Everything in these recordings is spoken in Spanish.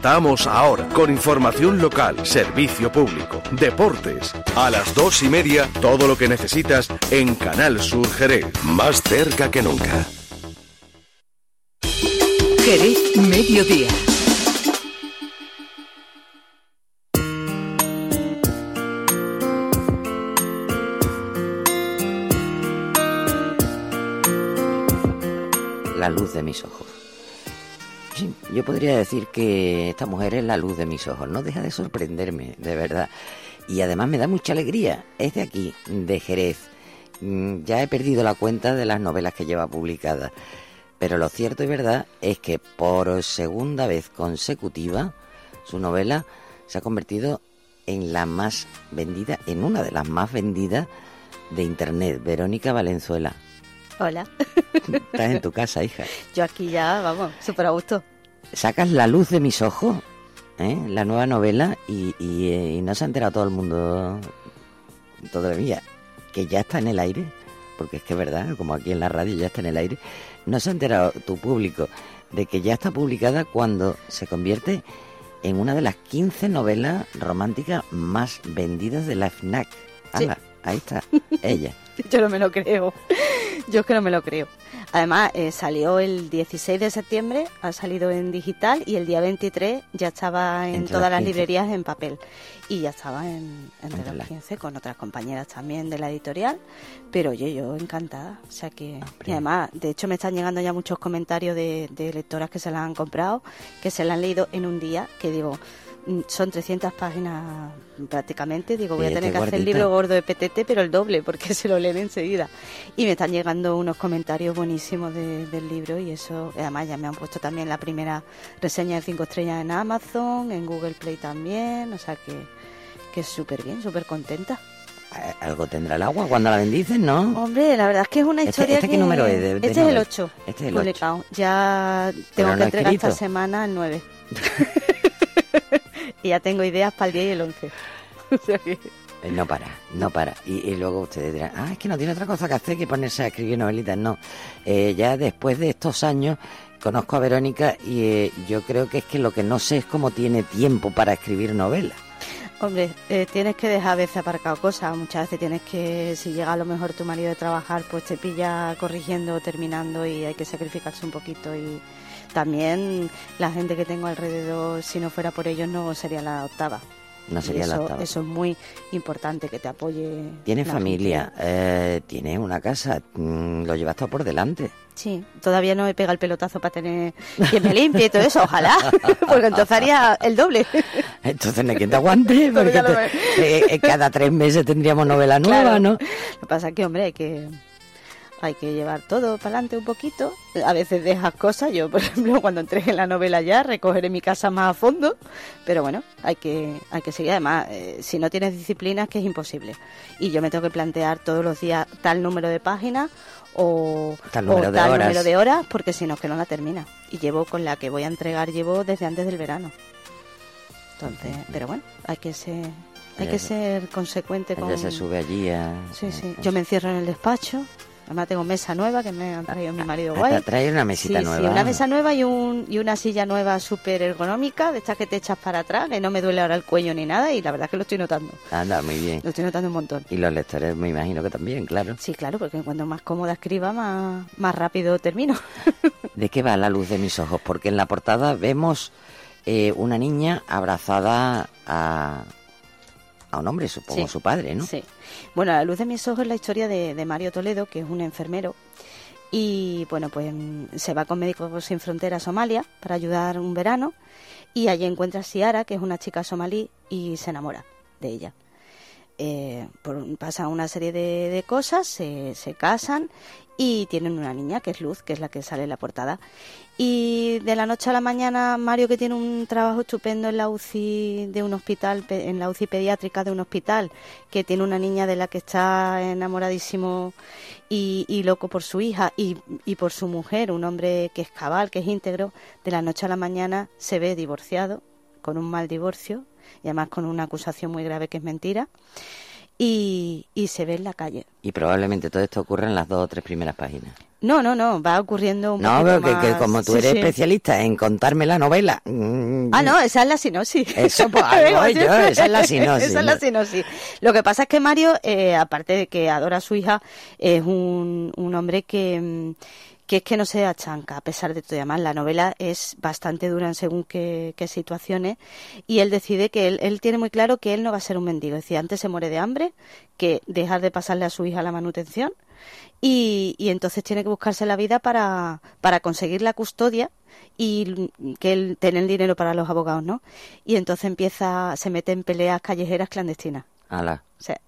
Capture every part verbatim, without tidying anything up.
Cortamos ahora con información local, servicio público, deportes. A las dos y media, todo lo que necesitas en Canal Sur Jerez. Más cerca que nunca. Jerez Mediodía. La luz de mis ojos. Sí, yo podría decir que esta mujer es la luz de mis ojos. No deja de sorprenderme, de verdad. Y además me da mucha alegría. Es de aquí, de Jerez. Ya he perdido la cuenta de las novelas que lleva publicadas. Pero lo cierto y verdad es que por segunda vez consecutiva su novela se ha convertido en la más vendida, en una de las más vendidas de Internet. Verónica Valenzuela. Hola. Estás en tu casa, hija. Yo aquí ya, vamos, súper a gusto. Sacas La luz de mis ojos, ¿eh? La nueva novela, y, y, eh, y no se ha enterado todo el mundo todavía que ya está en el aire, porque es que es verdad, como aquí en la radio ya está en el aire. No se ha enterado tu público de que ya está publicada cuando se convierte en una de las quince novelas románticas más vendidas de la FNAC. ¡Hala! Sí. Ahí está, ella. Yo no me lo creo. Yo es que no me lo creo. Además, eh, salió el dieciséis de septiembre, ha salido en digital, y el día veintitrés ya estaba en Entre todas las, las librerías en papel. Y ya estaba en, en Entre las quince con otras compañeras también de la editorial. Pero oye, yo encantada. O sea que... Y además, de hecho, me están llegando ya muchos comentarios de, de lectoras que se la han comprado, que se la han leído en un día, que digo... Son trescientas páginas prácticamente. Digo, voy a tener que hacer el libro gordo de P T T, pero el doble, porque se lo leen enseguida. Y me están llegando unos comentarios buenísimos de, del libro, y eso, además ya me han puesto también la primera reseña de cinco estrellas en Amazon, en Google Play también, o sea que, que súper bien, súper contenta. Algo tendrá el agua cuando la bendices, ¿no? Hombre, la verdad es que es una historia ¿Este, este que... qué número es? De, de este novela? es el ocho. Este es el publicado. ocho. Ya tengo no que entregar escrito. esta semana el nueve. Y ya tengo ideas para el diez y el once. O sea que... No para, no para. Y, y luego ustedes dirán, ah, es que no tiene otra cosa que hacer que ponerse a escribir novelitas. No, eh, ya después de estos años conozco a Verónica y eh, yo creo que es que lo que no sé es cómo tiene tiempo para escribir novelas. Hombre, eh, tienes que dejar a veces aparcado cosas. Muchas veces tienes que, si llega a lo mejor tu marido de trabajar, pues te pilla corrigiendo o terminando, y hay que sacrificarse un poquito. Y también la gente que tengo alrededor, si no fuera por ellos, no sería la octava. No sería eso, la octava. Eso es muy importante, que te apoye. Tienes familia, eh, tienes una casa, mmm, lo llevas todo por delante. Sí, todavía no me pega el pelotazo para tener quien me limpie y todo eso, ojalá, porque entonces haría el doble. Entonces no hay quien te aguante, porque te, eh, cada tres meses tendríamos novela nueva, claro. ¿no? Lo que pasa es que, hombre, hay que... Hay que llevar todo para adelante un poquito. A veces dejas cosas. Yo, por ejemplo, cuando entregue la novela ya, recogeré mi casa más a fondo. Pero bueno, hay que hay que seguir. Además, eh, si no tienes disciplina, es que es imposible. Y yo me tengo que plantear todos los días tal número de páginas o tal número, o de, tal horas. número de horas, porque si no, es que no la termina. Y llevo con la que voy a entregar, llevo desde antes del verano. Entonces, pero bueno, hay que ser... Hay ella que se, ser consecuente con... Ella se sube allí a... Sí, sí. Yo me encierro en el despacho. Además tengo mesa nueva que me ha traído mi marido guay. Trae una mesita sí, nueva. Sí, una mesa nueva y, un, y una silla nueva súper ergonómica, de estas que te echas para atrás, que no me duele ahora el cuello ni nada, y la verdad es que lo estoy notando. Anda, muy bien. Lo estoy notando un montón. Y los lectores me imagino que también, claro. Sí, claro, porque cuando más cómoda escriba, más, más rápido termino. ¿De qué va La luz de mis ojos? Porque en la portada vemos eh, una niña abrazada a... a un hombre, supongo, sí, su padre, ¿no? Sí. Bueno, La luz de mis ojos es la historia de, de Mario Toledo, que es un enfermero, y bueno, pues se va con Médicos Sin Fronteras a Somalia para ayudar un verano, y allí encuentra a Ciara, que es una chica somalí, y se enamora de ella. Eh, por, pasan una serie de, de cosas, se, se casan y tienen una niña, que es Luz, que es la que sale en la portada. Y de la noche a la mañana, Mario, que tiene un trabajo estupendo en la U C I de un hospital, en la U C I pediátrica de un hospital, que tiene una niña de la que está enamoradísimo y, y loco por su hija y, y por su mujer, un hombre que es cabal, que es íntegro, de la noche a la mañana se ve divorciado, con un mal divorcio, y además con una acusación muy grave que es mentira, y, y se ve en la calle. Y probablemente todo esto ocurra en las dos o tres primeras páginas. No, no, no, va ocurriendo un no, poquito pero que, más... que como tú sí, eres sí. especialista en contarme la novela... Mmm, Ah, no, esa es la sinopsis. Eso, pues, ahí voy yo, esa es la sinopsis. Esa es la sinopsis. Lo que pasa es que Mario, eh, aparte de que adora a su hija, es un, un hombre que... que es que no se achanca, a pesar de todo. Además, la novela es bastante dura en según qué, qué situaciones, y él decide que él, él tiene muy claro que él no va a ser un mendigo. Es decir, antes se muere de hambre que dejar de pasarle a su hija la manutención, y, y entonces tiene que buscarse la vida para, para conseguir la custodia y que él tener dinero para los abogados, ¿no? Y entonces empieza, se mete en peleas callejeras clandestinas. Ala. O sea,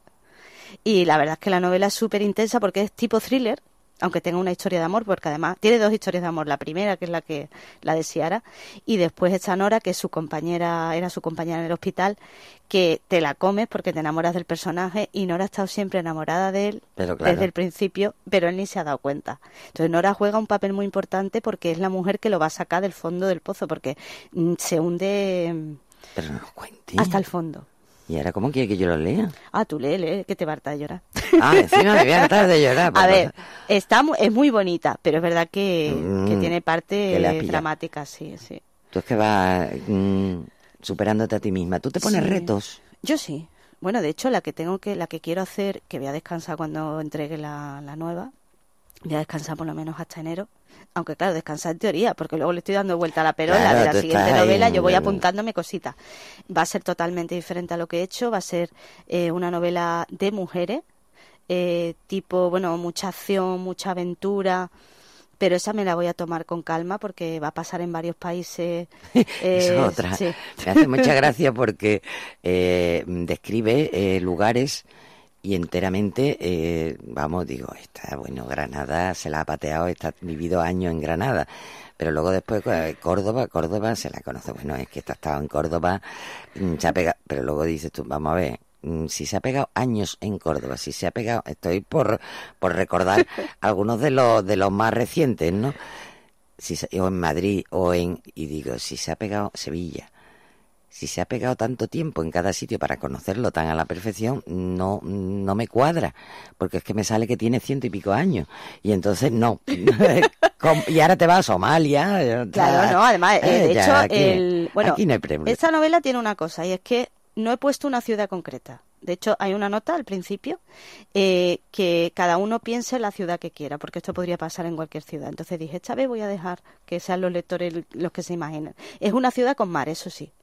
y la verdad es que la novela es súper intensa porque es tipo thriller, aunque tenga una historia de amor, porque además tiene dos historias de amor. La primera, que es la que la de Ciara, y después está Nora, que es su compañera, era su compañera en el hospital, que te la comes porque te enamoras del personaje, y Nora ha estado siempre enamorada de él Pero claro. desde el principio, pero él ni se ha dado cuenta. Entonces Nora juega un papel muy importante porque es la mujer que lo va a sacar del fondo del pozo, porque mm, se hunde mm, Pero no cuente. hasta el fondo. ¿Y ahora cómo quiere que yo lo lea? Ah, tú lee, lee, que te va a hartar de llorar. Ah, encima me voy a hartar de llorar. A pues, ver, está mu- es muy bonita, pero es verdad que, Mm, que tiene que parte la has pillado. dramática, sí, sí. Tú es que vas mm, superándote a ti misma. ¿Tú te pones Sí. retos? Yo sí. Bueno, de hecho, la que tengo que, la que quiero hacer, que voy a descansar cuando entregue la, la nueva, voy a descansar por lo menos hasta enero. Aunque claro, descansar en teoría, porque luego le estoy dando vuelta a la perola Claro, de la tú siguiente estás ahí novela, en- yo voy apuntándome cositas. Va a ser totalmente diferente a lo que he hecho, va a ser eh, una novela de mujeres, eh, tipo, bueno, mucha acción, mucha aventura, pero esa me la voy a tomar con calma porque va a pasar en varios países. Esa eh, es otra. sí. Me hace mucha gracia porque eh, describe eh, lugares y enteramente, eh, vamos, digo, está, bueno, Granada se la ha pateado, está vivido años en Granada, pero luego después eh, Córdoba, Córdoba se la conoce, bueno, es que está estado en Córdoba, mm, se ha pegado, pero luego dices tú, vamos a ver, mm, si se ha pegado años en Córdoba, si se ha pegado, estoy por, por recordar algunos de los, de los más recientes, ¿no? Si se- o en Madrid, o en, y digo, si se ha pegado Sevilla, si se ha pegado tanto tiempo en cada sitio para conocerlo tan a la perfección, no, no me cuadra, porque es que me sale que tiene ciento y pico años, y entonces no. Com- y ahora te vas a Somalia. Claro, no, además, eh, de Eh, ya, hecho, aquí- el, bueno, aquí no hay problema. esta novela tiene una cosa, y es que no he puesto una ciudad concreta. De hecho, hay una nota al principio eh, que cada uno piense en la ciudad que quiera, porque esto podría pasar en cualquier ciudad. Entonces dije, esta vez voy a dejar que sean los lectores los que se imaginen. Es una ciudad con mar, eso sí,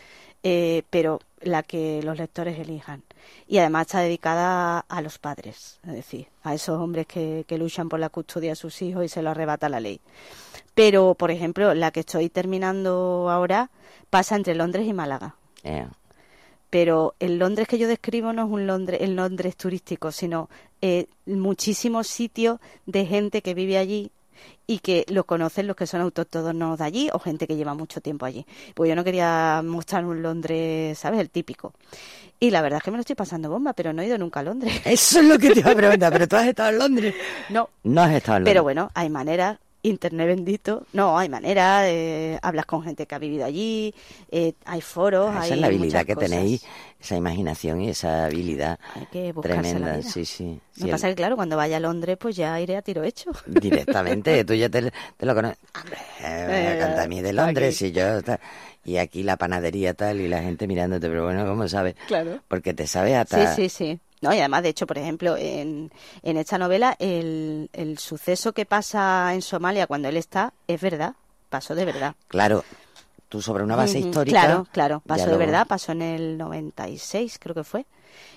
eh, pero la que los lectores elijan. Y además está dedicada a, a los padres, es decir, a esos hombres que, que luchan por la custodia de sus hijos y se lo arrebata la ley. Pero, por ejemplo, la que estoy terminando ahora pasa entre Londres y Málaga. Eh, Pero el Londres que yo describo no es un Londres, el Londres turístico, sino eh, muchísimos sitios de gente que vive allí y que lo conocen los que son autóctonos de allí o gente que lleva mucho tiempo allí. Pues yo no quería mostrar un Londres, ¿sabes? El típico. Y la verdad es que me lo estoy pasando bomba, pero no he ido nunca a Londres. Eso es lo que te iba a preguntar, ¿pero tú has estado en Londres? No. No has estado en Londres. Pero bueno, hay maneras. Internet bendito, no, hay manera, eh, hablas con gente que ha vivido allí, eh, hay foros, Esa hay es la habilidad muchas que cosas. tenéis, esa imaginación y esa habilidad Hay que buscarse tremenda. la vida. Sí, sí. Lo Sí, que pasa es que, claro, cuando vaya a Londres, pues ya iré a tiro hecho. directamente, tú ya te, te lo conoces. Hombre, eh, Eh, canta a mí de está Londres aquí. y yo ta- y aquí la panadería tal y la gente mirándote, pero bueno, ¿cómo sabes? Claro. Porque te sabes hasta... Sí, sí, sí. No, y además, de hecho, por ejemplo, en, en esta novela, el, el suceso que pasa en Somalia cuando él está, es verdad, pasó de verdad. Claro, tú sobre una base Ujú, histórica... Claro, claro, ya pasó de lo- verdad, pasó en el noventa y seis, creo que fue.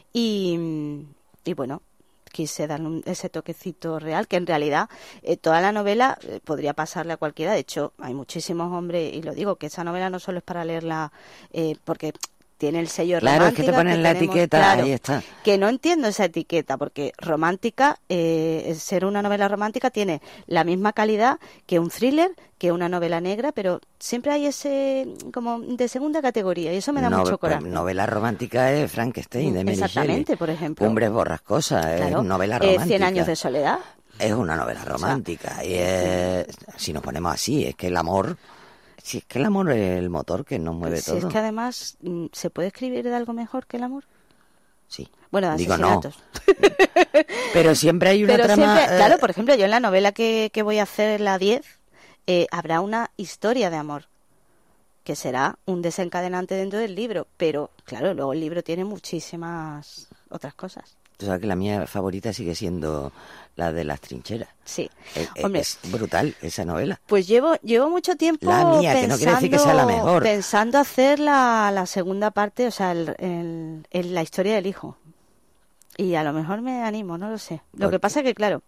Y, y bueno, quise dar un- ese toquecito real, que en realidad eh, toda la novela eh, podría pasarle a cualquiera. De hecho, hay muchísimos hombres, y lo digo, que esa novela no solo es para leerla eh, porque tiene el sello Claro, es que te romántica ponen la tenemos- etiqueta, claro, ahí está. que no entiendo esa etiqueta, porque romántica, eh, ser una novela romántica tiene la misma calidad que un thriller, que una novela negra, pero siempre hay ese como de segunda categoría, y eso me da Nove- mucho pues, coraje. novela romántica es Frankenstein de Mary Exactamente, Shelley. por ejemplo. Cumbres borrascosas, Claro. es novela Eh, romántica. Cien años de soledad. Es una novela romántica. y es, si nos ponemos así, es que el amor... Si es que el amor es el motor que nos mueve Si todo. es que además, mm, ¿se puede escribir de algo mejor que el amor? Sí. Bueno, de Digo, asesinatos. no. Pero siempre hay una Pero trama... siempre, eh, claro, por ejemplo, yo en la novela que, que voy a hacer, la diez, eh, habrá una historia de amor, que será un desencadenante dentro del libro, pero claro, luego el libro tiene muchísimas otras cosas. Tú sabes que la mía favorita sigue siendo la de las trincheras. Sí, Es, hombre, es brutal esa novela. pues llevo llevo mucho tiempo La mía, pensando, que no quiere decir que sea la mejor. pensando hacer la, la segunda parte, o sea, el, el- el- la historia del hijo. Y a lo mejor me animo, no lo sé. Lo ¿Por que qué? pasa es que, claro,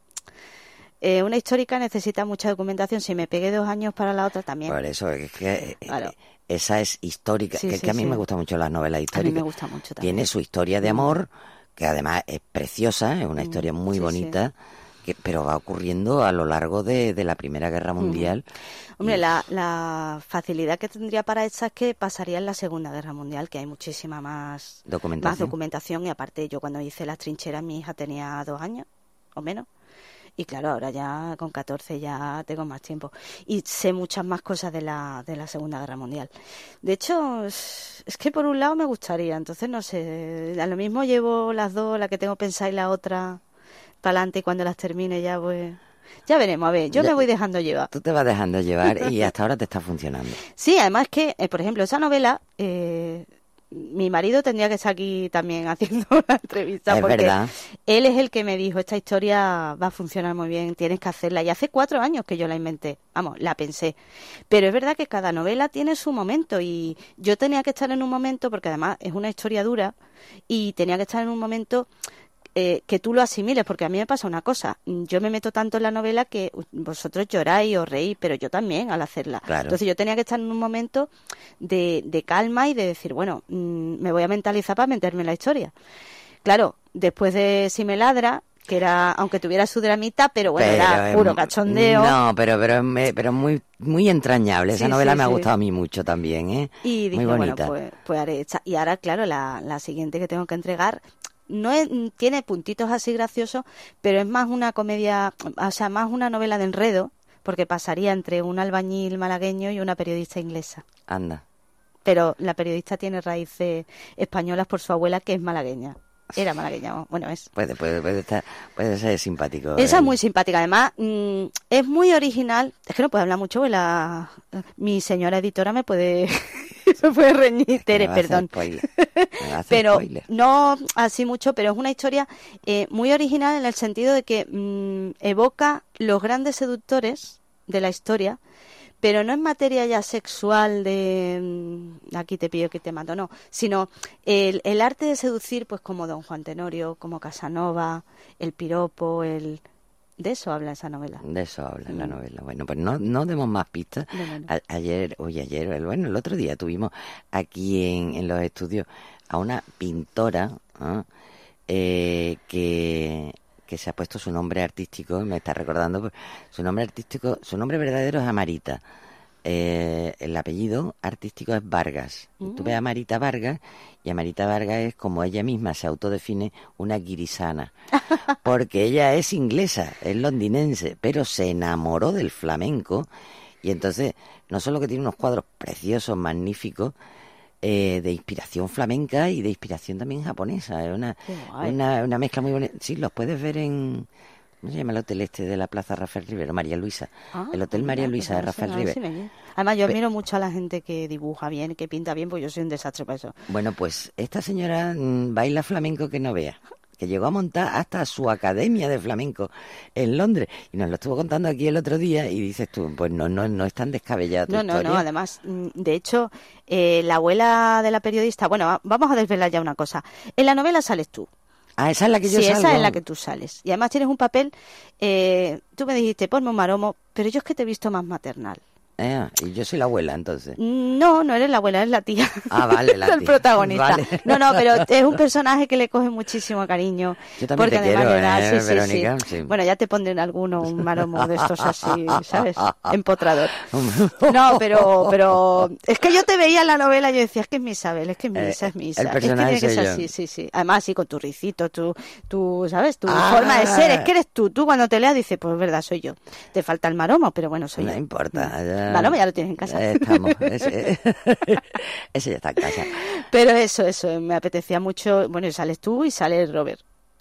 eh, una histórica necesita mucha documentación. Si me pegué dos años para la otra también. Por eso, es que eh, Claro. esa es histórica. Sí, que, sí, que a mí sí. me gustan mucho las novelas A mí históricas. me gusta mucho también. Tiene su historia de amor, que además es preciosa, es una Mm, historia muy sí, bonita, que, pero va ocurriendo a lo largo de, de la Primera Guerra Mundial. Hombre, Y- la, la facilidad que tendría para esta es que pasaría en la Segunda Guerra Mundial, que hay muchísima más Documentación. más documentación. Y aparte, yo cuando hice las trincheras, mi hija tenía dos años o menos. Y claro, ahora ya con catorce ya tengo más tiempo. Y sé muchas más cosas de la, de la Segunda Guerra Mundial. De hecho, es, es que por un lado me gustaría, entonces no sé, a lo mismo llevo las dos, la que tengo pensada y la otra para adelante, y cuando las termine ya pues... Ya veremos, a ver, yo Ya- me voy dejando llevar. Tú te vas dejando llevar y hasta ahora te está funcionando. Sí, además que, eh, por ejemplo, esa novela, eh, mi marido tendría que estar aquí también haciendo una entrevista, Es porque verdad. él es el que me dijo, esta historia va a funcionar muy bien, tienes que hacerla. Y hace cuatro años que yo la inventé, vamos, la pensé. Pero es verdad que cada novela tiene su momento y yo tenía que estar en un momento, porque además es una historia dura, y tenía que estar en un momento... Eh, que tú lo asimiles, porque a mí me pasa una cosa, yo me meto tanto en la novela que vosotros lloráis o reís, pero yo también al hacerla. Claro. Entonces yo tenía que estar en un momento de, de calma y de decir, bueno, mmm, me voy a mentalizar para meterme en la historia. Claro, después de Si me ladra, que era, aunque tuviera su dramita, pero bueno, Pero era es- puro cachondeo. No, pero pero es- pero muy muy entrañable. Esa Sí, novela sí, me ha sí. gustado a mí mucho también, ¿eh? Y dije, muy bueno, bonita. pues, pues haré esta. Y ahora, claro, la, la siguiente que tengo que entregar no es, tiene puntitos así graciosos, pero es más una comedia, o sea, más una novela de enredo, porque pasaría entre un albañil malagueño y una periodista inglesa. Anda. Pero la periodista tiene raíces españolas por su abuela, que es malagueña. Era malagueña, bueno, es. Puede puede puede estar puede ser simpático. Esa es el- muy simpática, además mm, es muy original. Es que no puedo hablar mucho, porque la, mi señora editora me puede, me puede reñir, Tere, Me va a hacer perdón. spoiler. Me va a hacer Pero spoiler. no así mucho, pero es una historia eh, muy original en el sentido de que mm, evoca los grandes seductores de la historia, pero no en materia ya sexual de mm, aquí te pillo que te mato, no, sino el, el arte de seducir, pues como Don Juan Tenorio, como Casanova, el piropo, el... De eso habla esa novela. De eso habla en la Mm. novela. Bueno, pues no, no demos más pistas. No, no, no. A- ayer, oye, ayer, el- bueno, el otro día tuvimos aquí en, en los estudios a una pintora, ¿ah? eh, que, que se ha puesto su nombre artístico, me está recordando, pues, su nombre artístico, su nombre verdadero es Amarita. Eh, el apellido artístico es Vargas. Mm. Tú ves a Amarita Vargas y Amarita Vargas es, como ella misma se autodefine, una guirisana. Porque ella es inglesa, es londinense, pero se enamoró del flamenco y entonces no solo que tiene unos cuadros preciosos, magníficos, eh, de inspiración flamenca y de inspiración también japonesa. Es una, Qué guay. una, una mezcla muy bonita. Sí, los puedes ver en... ¿Cómo se llama el hotel este de la Plaza Rafael Rivero? María Luisa. Ah, el Hotel mira, María pues Luisa a de ver si- Rafael a ver si Rivero. me- Además, yo Pe- admiro mucho a la gente que dibuja bien, que pinta bien, pues yo soy un desastre para eso. Bueno, pues esta señora mm, baila flamenco que no vea, que llegó a montar hasta su academia de flamenco en Londres y nos lo estuvo contando aquí el otro día y dices tú, pues no no no es tan descabellada tu No, no, historia. no, además, mm, de hecho, eh, la abuela de la periodista, bueno, va- vamos a desvelar ya una cosa. En la novela sales tú. Ah, esa es la que yo Sí, salgo. esa es la que tú sales. Y además tienes un papel, eh, tú me dijiste, ponme un maromo, pero yo es que te he visto más maternal. Ah, y yo soy la abuela entonces. No, no eres la abuela, eres la tía. Ah, vale, la El tía. protagonista. Vale. No, no, pero es un personaje que le coge muchísimo cariño. Yo también porque te además quiero, le da, ¿eh, sí, sí, Verónica? sí. Sí. Bueno, ya te pondré en alguno un maromo de estos así, ¿sabes? Empotrador. No, pero, pero es que yo te veía en la novela y yo decía, es que es mi Isabel, es que es mi Eh, Isa, es mi el Isa. Es que personaje tiene que soy ser yo. así, sí, sí. Además, sí, con tu ricito, tu, tu, ¿sabes? Tu Ah. forma de ser, es que eres tú. Tú cuando te leas dices, pues es verdad, soy yo. Te falta el maromo, pero bueno, soy No yo. importa, ya, Eh, Vale, ya lo tienes en casa. eh, estamos, ese, ese ya está en casa. Pero eso, eso, me apetecía mucho. Bueno, y sales tú y sale Robert.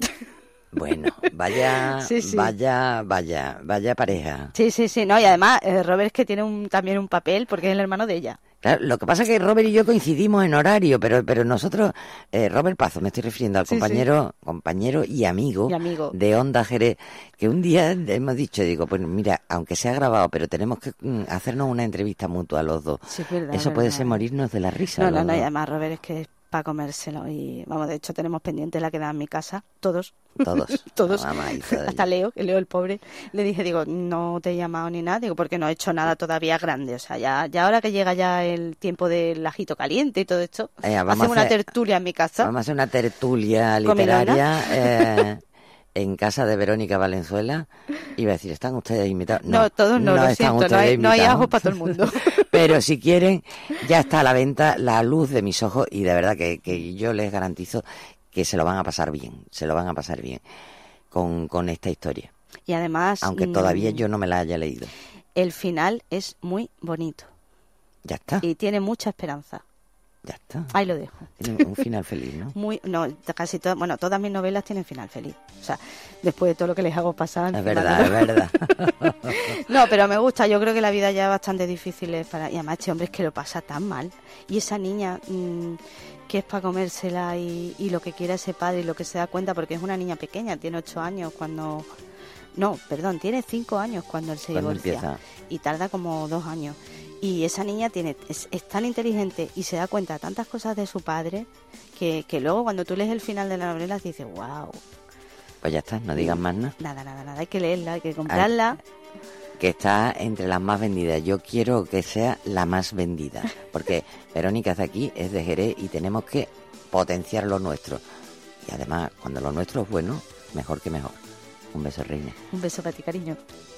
Bueno, vaya, Sí, sí. vaya, vaya, vaya pareja. Sí, sí, sí, no, y además eh, Robert es que tiene un, también un papel porque es el hermano de ella. Claro, lo que pasa es que Robert y yo coincidimos en horario, pero pero nosotros, eh, Robert Pazo, me estoy refiriendo al Sí, compañero, compañero y amigo, Y amigo. de Onda Jerez, que un día hemos dicho, digo, pues mira, aunque sea grabado, pero tenemos que mm, hacernos una entrevista mutua los dos. Sí, es verdad. Eso es puede verdad. ser morirnos de la risa. No, no, los no, y dos. además Robert es que es para comérselo. Y vamos, de hecho tenemos pendiente la que da en mi casa, todos. Todos. Todos. La mamá hizo de- Hasta Leo, que Leo el pobre, le dije, digo, no te he llamado ni nada, digo, porque no he hecho nada todavía grande. O sea, ya, ya ahora que llega ya el tiempo del ajito caliente y todo esto, Eh, vamos hacemos a una hacer- tertulia en mi casa. Vamos a hacer una tertulia Comilona. literaria eh, en casa de Verónica Valenzuela. Iba a decir, ¿están ustedes invitados? No, todos no, lo están siento, no ustedes hay, no hay invitados. ajos para todo el mundo. Pero si quieren, ya está a la venta La luz de mis ojos y de verdad que, que yo les garantizo que se lo van a pasar bien, se lo van a pasar bien con, con esta historia. Y además, Aunque mm, todavía yo no me la haya leído. el final es muy bonito Ya está, y tiene mucha esperanza. ya está. Ahí lo dejo. Tiene un final feliz, ¿no? Muy, no, casi todas, bueno, todas mis novelas tienen final feliz. O sea, después de todo lo que les hago pasar. Es encima verdad, de es lo- verdad. No, pero me gusta. Yo creo que la vida ya es bastante difícil es para. Y además, este hombre es que lo pasa tan mal. Y esa niña mmm, que es para comérsela y, y lo que quiera ese padre y lo que se da cuenta, porque es una niña pequeña, tiene ocho años cuando. No, perdón, tiene cinco años cuando él se Cuando divorcia. empieza. Y tarda como dos años. Y esa niña tiene es, es tan inteligente y se da cuenta de tantas cosas de su padre que, que luego cuando tú lees el final de la novela dices, wow, Pues ya está, no digas más nada. nada, nada, nada, hay que leerla, hay que comprarla. Que está entre las más vendidas. Yo quiero que sea la más vendida. Porque Verónica es de aquí, es de Jerez y tenemos que potenciar lo nuestro. Y además, cuando lo nuestro es bueno, mejor que mejor. Un beso, reina. Un beso para ti, cariño.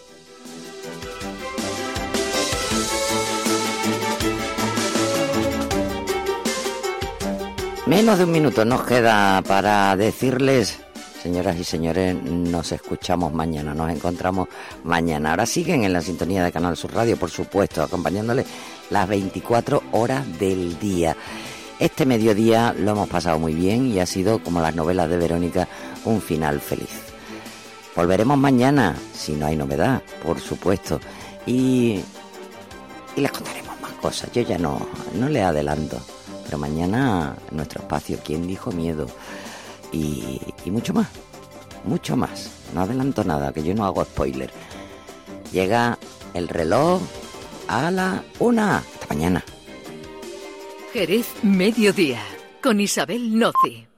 Menos de un minuto nos queda para decirles, señoras y señores, nos escuchamos mañana, nos encontramos mañana. Ahora siguen en la sintonía de Canal Sur Radio, por supuesto, acompañándoles las veinticuatro horas del día. Este mediodía lo hemos pasado muy bien y ha sido, como las novelas de Verónica, un final feliz. Volveremos mañana, si no hay novedad, por supuesto, y, y les contaremos más cosas. Yo ya no, no le adelanto. Pero mañana nuestro espacio, ¿Quién dijo miedo? Y, y mucho más, mucho más. No adelanto nada, que yo no hago spoiler. Llega el reloj a la una. Hasta mañana. Jerez Mediodía, con Isabel Noci.